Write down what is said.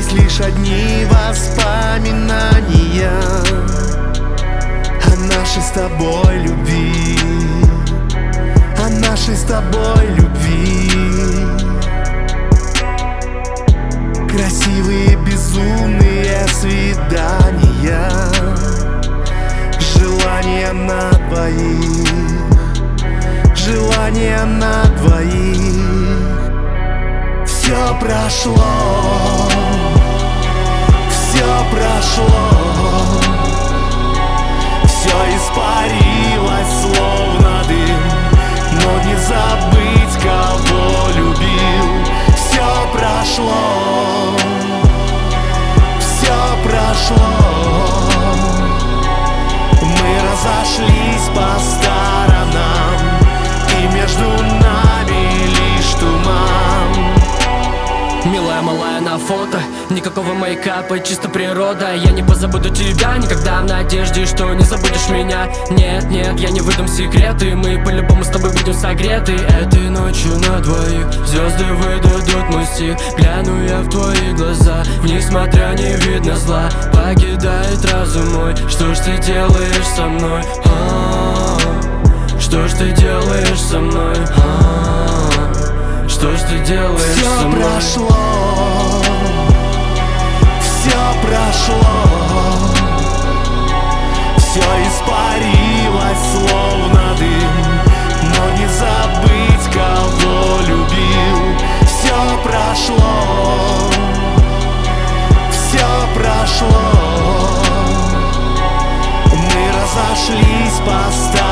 остались лишь одни воспоминания о нашей с тобой любви, о нашей с тобой любви. Красивые безумные свидания, желания на двоих, желания на двоих. Все прошло, все прошло, все испарилось, словно дым, но не забыть, кого любил. Все прошло, все прошло, мы разошлись по сторонам, и между нами лишь туман. Милая малая на фото, никакого мейкапа, чисто природа. Я не позабуду тебя никогда, в надежде, что не забудешь меня. Нет, нет, я не выдам секреты, мы по-любому с тобой будем согреты. Этой ночью на двоих звезды выдадут мой стих. Гляну я в твои глаза, несмотря не видно зла. Покидает разум мой, что ж ты делаешь со мной? Что ж ты делаешь со мной? Что ж ты делаешь со мной? Все прошло, все прошло, все испарилось, словно дым, но не забыть, кого любил. Все прошло, все прошло, мы разошлись по сторонам,